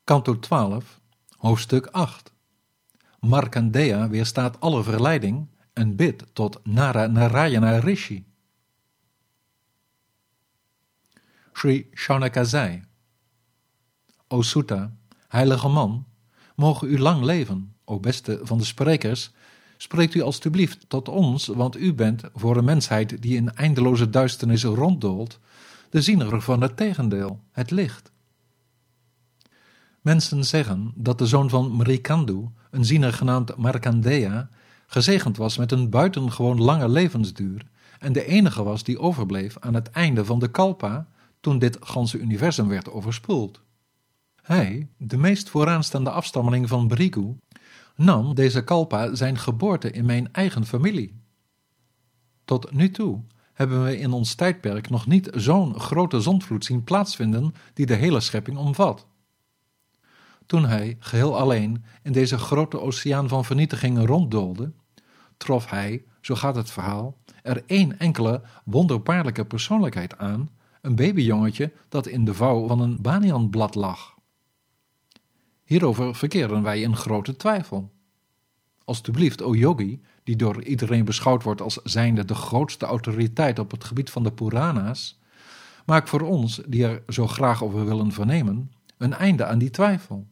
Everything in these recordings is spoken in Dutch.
Canto 12, hoofdstuk 8. Markandeya weerstaat alle verleiding en bidt tot Nara Narayana Rishi. Sri Shaunaka zei: O Sutta, heilige man, mogen u lang leven. O beste van de sprekers, spreekt u alstublieft tot ons, want u bent voor een mensheid die in eindeloze duisternis ronddoolt, de ziener van het tegendeel, het licht. Mensen zeggen dat de zoon van Mrikandu, een ziener genaamd Markandeya, gezegend was met een buitengewoon lange levensduur en de enige was die overbleef aan het einde van de kalpa, toen dit ganse universum werd overspoeld. Hij, de meest vooraanstaande afstammeling van Brigu, nam deze kalpa zijn geboorte in mijn eigen familie. Tot nu toe hebben we in ons tijdperk nog niet zo'n grote zondvloed zien plaatsvinden die de hele schepping omvat. Toen hij, geheel alleen, in deze grote oceaan van vernietiging ronddoolde, trof hij, zo gaat het verhaal, er één enkele wonderbaarlijke persoonlijkheid aan, een babyjongetje dat in de vouw van een banianblad lag. Hierover verkeren wij in grote twijfel. Alsjeblieft, o yogi, die door iedereen beschouwd wordt als zijnde de grootste autoriteit op het gebied van de Purana's, maak voor ons, die er zo graag over willen vernemen, een einde aan die twijfel.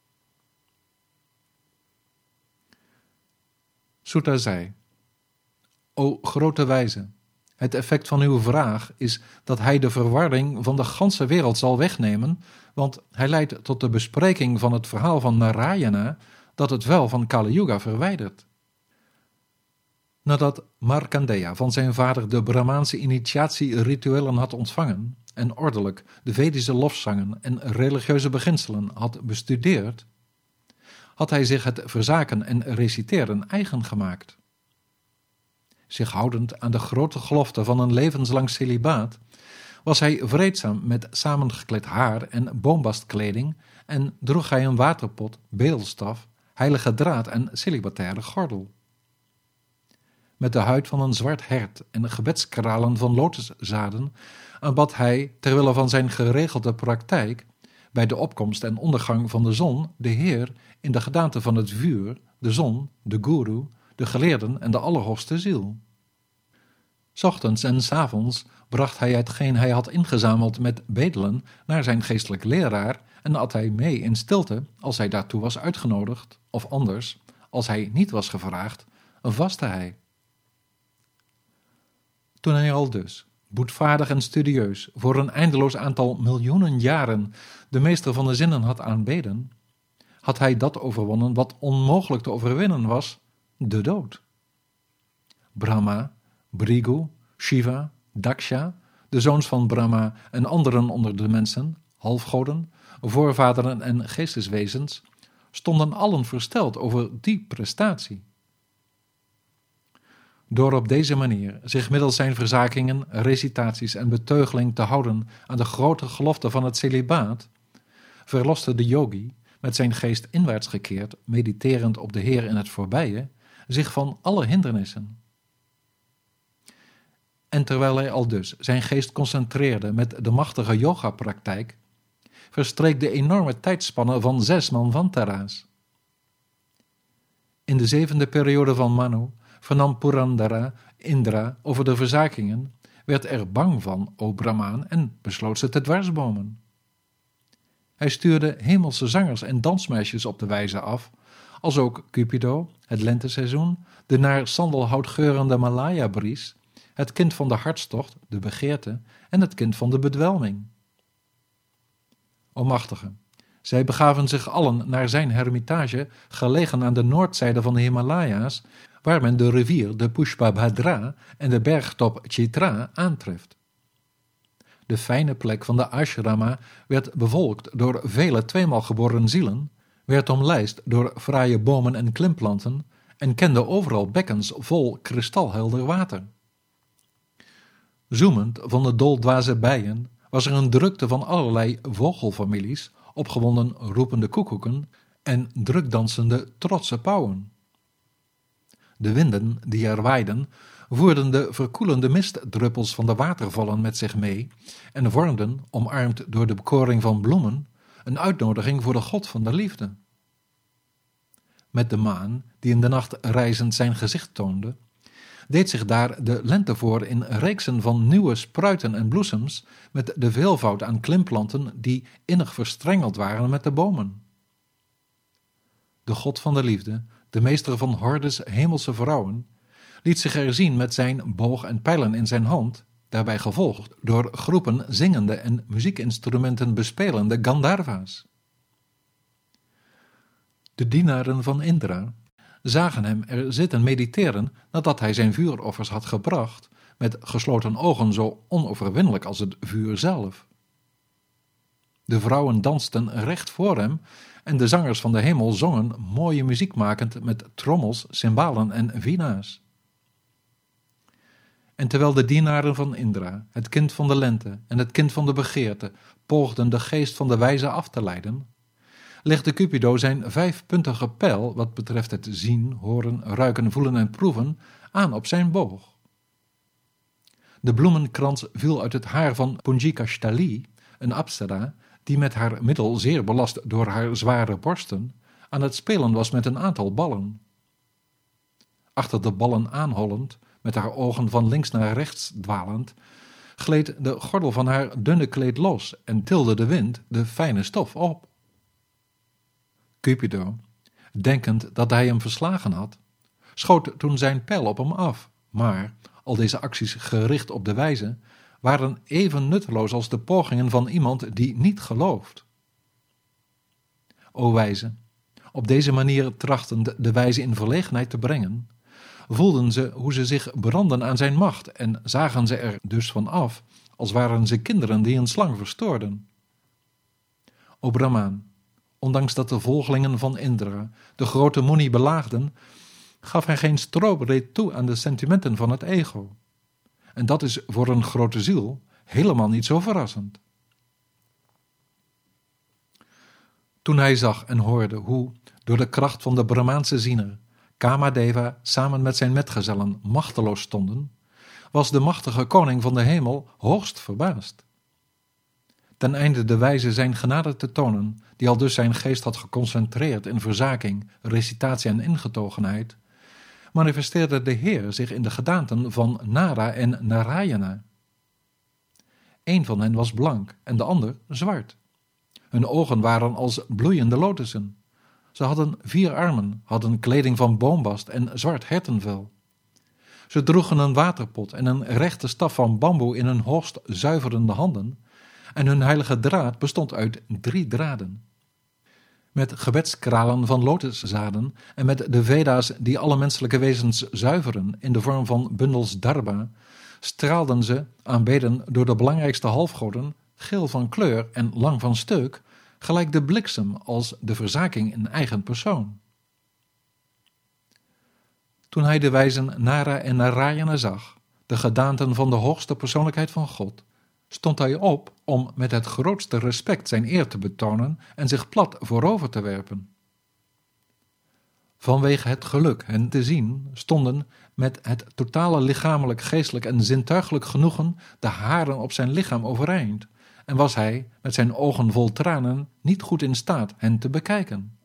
Sutta zei: O grote wijze, het effect van uw vraag is dat hij de verwarring van de ganse wereld zal wegnemen, want hij leidt tot de bespreking van het verhaal van Narayana dat het vel van Kali Yuga verwijdert. Nadat Markandeya van zijn vader de Brahmaanse initiatie-rituelen had ontvangen en ordelijk de Vedische lofzangen en religieuze beginselen had bestudeerd, had hij zich het verzaken en reciteren eigen gemaakt. Zich houdend aan de grote gelofte van een levenslang celibaat, was hij vreedzaam met samengekleed haar en boombastkleding en droeg hij een waterpot, bedelstaf, heilige draad en celibataire gordel. Met de huid van een zwart hert en gebedskralen van lotuszaden aanbad hij, terwille van zijn geregelde praktijk, bij de opkomst en ondergang van de zon de Heer in de gedaante van het vuur, de zon, de guru, de geleerden en de allerhoogste ziel. 's Ochtends en 's avonds bracht hij hetgeen hij had ingezameld met bedelen naar zijn geestelijk leraar en at hij mee in stilte als hij daartoe was uitgenodigd, of anders, als hij niet was gevraagd, vastte hij. Toen hij al dus, boetvaardig en studieus, voor een eindeloos aantal miljoenen jaren de meester van de zinnen had aanbeden, had hij dat overwonnen wat onmogelijk te overwinnen was, de dood. Brahma, Brigu, Shiva, Daksha, de zoons van Brahma en anderen onder de mensen, halfgoden, voorvaderen en geesteswezens, stonden allen versteld over die prestatie. Door op deze manier zich middels zijn verzakingen, recitaties en beteugeling te houden aan de grote gelofte van het celibaat, verloste de yogi, met zijn geest inwaarts gekeerd, mediterend op de Heer in het voorbije, zich van alle hindernissen. En terwijl hij aldus zijn geest concentreerde met de machtige yoga-praktijk, verstreek de enorme tijdspanne van 6 manvantara's. In de 7e periode van Manu vernam Purandara Indra over de verzakingen, werd er bang van, o Brahmaan, en besloot ze te dwarsbomen. Hij stuurde hemelse zangers en dansmeisjes op de wijze af, als ook Cupido, het lenteseizoen, de naar sandelhout geurende Malaya-bries, het kind van de hartstocht, de begeerte, en het kind van de bedwelming. O machtige, zij begaven zich allen naar zijn hermitage, gelegen aan de noordzijde van de Himalaya's, waar men de rivier de Pushpabhadra en de bergtop Chitra aantreft. De fijne plek van de ashrama werd bevolkt door vele tweemaal geboren zielen, werd omlijst door fraaie bomen en klimplanten en kende overal bekkens vol kristalhelder water. Zoemend van de doldwaze bijen was er een drukte van allerlei vogelfamilies, opgewonden roepende koekoeken en drukdansende trotse pauwen. De winden die er waaiden, voerden de verkoelende mistdruppels van de watervallen met zich mee en vormden, omarmd door de bekoring van bloemen, een uitnodiging voor de God van de liefde. Met de maan, die in de nacht reizend zijn gezicht toonde, deed zich daar de lente voor in reeksen van nieuwe spruiten en bloesems met de veelvoud aan klimplanten die innig verstrengeld waren met de bomen. De God van de liefde, de meester van hordes hemelse vrouwen, liet zich er zien met zijn boog en pijlen in zijn hand, daarbij gevolgd door groepen zingende en muziekinstrumenten bespelende Gandharva's. De dienaren van Indra zagen hem er zitten mediteren nadat hij zijn vuuroffers had gebracht, met gesloten ogen zo onoverwinnelijk als het vuur zelf. De vrouwen dansten recht voor hem en de zangers van de hemel zongen mooie muziek makend met trommels, cymbalen en vina's. En terwijl de dienaren van Indra, het kind van de lente en het kind van de begeerte, poogden de geest van de wijze af te leiden, legde Cupido zijn vijfpuntige pijl, wat betreft het zien, horen, ruiken, voelen en proeven, aan op zijn boog. De bloemenkrans viel uit het haar van Pungikashtali, een apsara, die met haar middel zeer belast door haar zware borsten, aan het spelen was met een aantal ballen. Achter de ballen aanhollend, met haar ogen van links naar rechts dwalend, gleed de gordel van haar dunne kleed los en tilde de wind de fijne stof op. Cupido, denkend dat hij hem verslagen had, schoot toen zijn pijl op hem af, maar al deze acties gericht op de wijze waren even nutteloos als de pogingen van iemand die niet gelooft. O wijze, op deze manier trachtend de wijze in verlegenheid te brengen, voelden ze hoe ze zich brandden aan zijn macht en zagen ze er dus van af, als waren ze kinderen die een slang verstoorden. O Brahmaan, ondanks dat de volgelingen van Indra de grote Muni belaagden, gaf hij geen strobreed toe aan de sentimenten van het ego. En dat is voor een grote ziel helemaal niet zo verrassend. Toen hij zag en hoorde hoe, door de kracht van de Brahmaanse ziener, Kamadeva samen met zijn metgezellen machteloos stonden, was de machtige koning van de hemel hoogst verbaasd. Ten einde de wijze zijn genade te tonen, die al dus zijn geest had geconcentreerd in verzaking, recitatie en ingetogenheid, manifesteerde de Heer zich in de gedaanten van Nara en Narayana. Eén van hen was blank en de ander zwart. Hun ogen waren als bloeiende lotussen. Ze hadden 4 armen, hadden kleding van boombast en zwart hertenvel. Ze droegen een waterpot en een rechte staf van bamboe in hun hoogst zuiverende handen, en hun heilige draad bestond uit 3 draden. Met gebedskralen van lotuszaden en met de Veda's die alle menselijke wezens zuiveren in de vorm van bundels dharma, straalden ze, aanbeden door de belangrijkste halfgoden, geel van kleur en lang van steuk, gelijk de bliksem als de verzaking in eigen persoon. Toen hij de wijzen Nara en Narayana zag, de gedaanten van de hoogste persoonlijkheid van God, stond hij op om met het grootste respect zijn eer te betonen en zich plat voorover te werpen. Vanwege het geluk hen te zien, stonden met het totale lichamelijk, geestelijk en zintuigelijk genoegen de haren op zijn lichaam overeind, en was hij, met zijn ogen vol tranen, niet goed in staat hen te bekijken.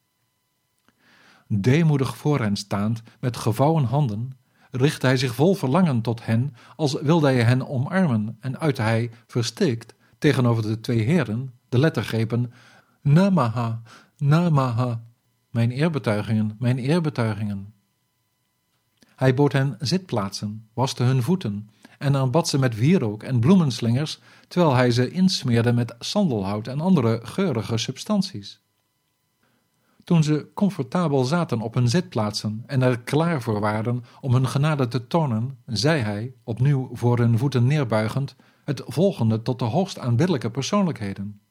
Deemoedig voor hen staand, met gevouwen handen, richtte hij zich vol verlangen tot hen, als wilde hij hen omarmen, en uitte hij, verstikt, tegenover de 2 heren, de lettergrepen Namaha, Namaha, mijn eerbetuigingen, mijn eerbetuigingen. Hij bood hen zitplaatsen, waste hun voeten en aanbad ze met wierook en bloemenslingers, terwijl hij ze insmeerde met sandelhout en andere geurige substanties. Toen ze comfortabel zaten op hun zitplaatsen en er klaar voor waren om hun genade te tonen, zei hij, opnieuw voor hun voeten neerbuigend, het volgende tot de hoogst aanbiddelijke persoonlijkheden.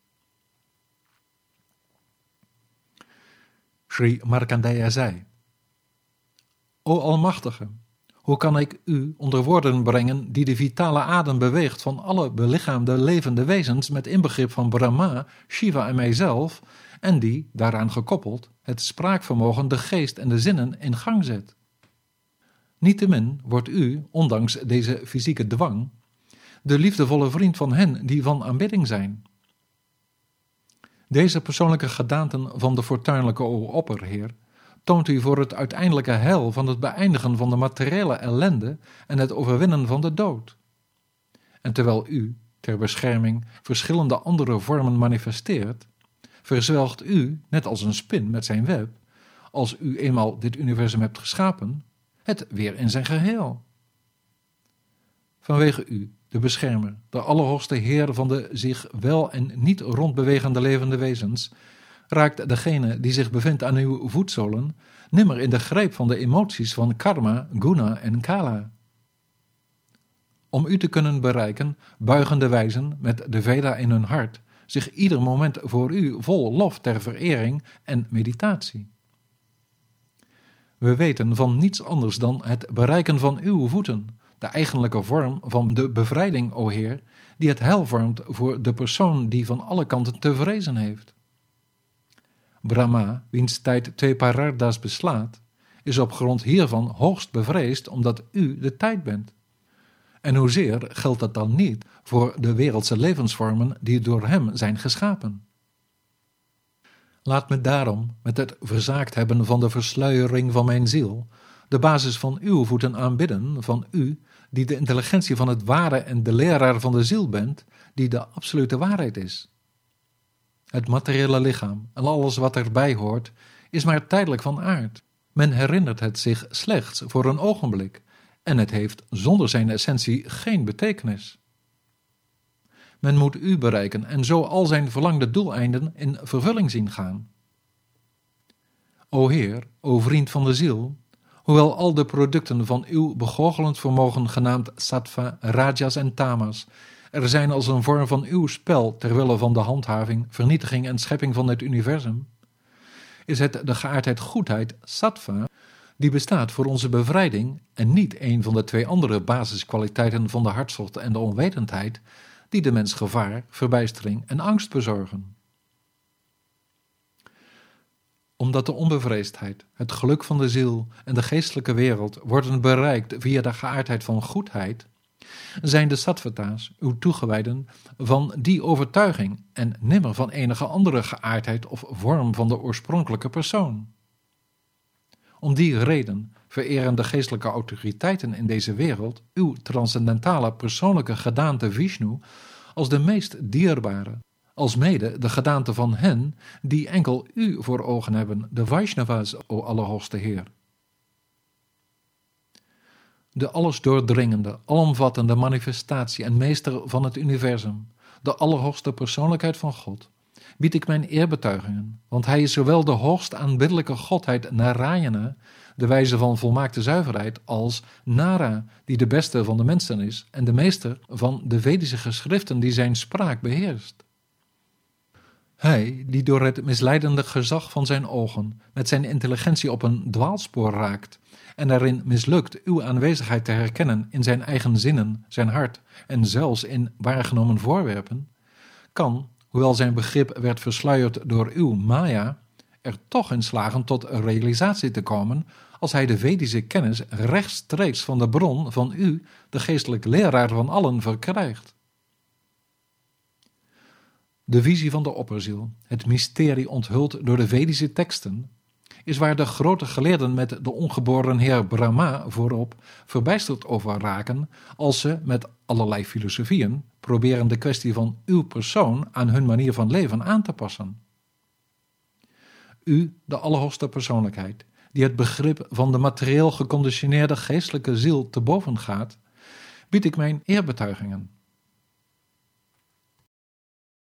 Sri Markandeya zei: O Almachtige, hoe kan ik u onder woorden brengen die de vitale adem beweegt van alle belichaamde levende wezens met inbegrip van Brahma, Shiva en mijzelf, en die, daaraan gekoppeld, het spraakvermogen, de geest en de zinnen in gang zet? Niettemin wordt u, ondanks deze fysieke dwang, de liefdevolle vriend van hen die van aanbidding zijn. Deze persoonlijke gedaanten van de fortuinlijke opperheer toont u voor het uiteindelijke heil van het beëindigen van de materiële ellende en het overwinnen van de dood. En terwijl u, ter bescherming, verschillende andere vormen manifesteert, verzwelgt u, net als een spin met zijn web, als u eenmaal dit universum hebt geschapen, het weer in zijn geheel. Vanwege u, de beschermer, de allerhoogste Heer van de zich wel en niet rondbewegende levende wezens, raakt degene die zich bevindt aan uw voetzolen nimmer in de greep van de emoties van karma, guna en kala. Om u te kunnen bereiken, buigen de wijzen met de Veda in hun hart zich ieder moment voor u vol lof ter verering en meditatie. We weten van niets anders dan het bereiken van uw voeten, de eigenlijke vorm van de bevrijding, o Heer, die het heil vormt voor de persoon die van alle kanten te vrezen heeft. Brahma, wiens tijd twee parardas beslaat, is op grond hiervan hoogst bevreesd omdat u de tijd bent. En hoezeer geldt dat dan niet voor de wereldse levensvormen die door hem zijn geschapen? Laat me daarom, met het verzaakt hebben van de versluiering van mijn ziel, de basis van uw voeten aanbidden, van u, die de intelligentie van het ware en de leraar van de ziel bent, die de absolute waarheid is. Het materiële lichaam en alles wat erbij hoort, is maar tijdelijk van aard. Men herinnert het zich slechts voor een ogenblik, en het heeft zonder zijn essentie geen betekenis. Men moet u bereiken en zo al zijn verlangde doeleinden in vervulling zien gaan. O Heer, o vriend van de ziel, hoewel al de producten van uw begoochelend vermogen genaamd sattva, rajas en tamas er zijn als een vorm van uw spel ter wille van de handhaving, vernietiging en schepping van het universum, is het de geaardheid goedheid, sattva, die bestaat voor onze bevrijding en niet een van de twee andere basiskwaliteiten van de hartstocht en de onwetendheid die de mens gevaar, verbijstering en angst bezorgen. Omdat de onbevreesdheid, het geluk van de ziel en de geestelijke wereld worden bereikt via de geaardheid van goedheid, zijn de sattvata's, uw toegewijden, van die overtuiging en nimmer van enige andere geaardheid of vorm van de oorspronkelijke persoon. Om die reden vereren de geestelijke autoriteiten in deze wereld uw transcendentale persoonlijke gedaante Vishnu als de meest dierbare, alsmede de gedaante van hen die enkel u voor ogen hebben, de Vaishnavas, o Allerhoogste Heer. De alles doordringende, alomvattende manifestatie en meester van het universum, de allerhoogste persoonlijkheid van God, bied ik mijn eerbetuigingen, want hij is zowel de hoogst aanbiddelijke godheid Narayana, de wijze van volmaakte zuiverheid, als Nara, die de beste van de mensen is en de meester van de Vedische geschriften die zijn spraak beheerst. Hij, die door het misleidende gezag van zijn ogen met zijn intelligentie op een dwaalspoor raakt en daarin mislukt uw aanwezigheid te herkennen in zijn eigen zinnen, zijn hart en zelfs in waargenomen voorwerpen, kan, hoewel zijn begrip werd versluierd door uw Maya, er toch in slagen tot realisatie te komen als hij de Vedische kennis rechtstreeks van de bron van u, de geestelijke leraar van allen, verkrijgt. De visie van de opperziel, het mysterie onthuld door de Vedische teksten, is waar de grote geleerden met de ongeboren heer Brahma voorop verbijsterd over raken als ze met allerlei filosofieën proberen de kwestie van uw persoon aan hun manier van leven aan te passen. U, de allerhoogste persoonlijkheid, die het begrip van de materieel geconditioneerde geestelijke ziel te boven gaat, bied ik mijn eerbetuigingen.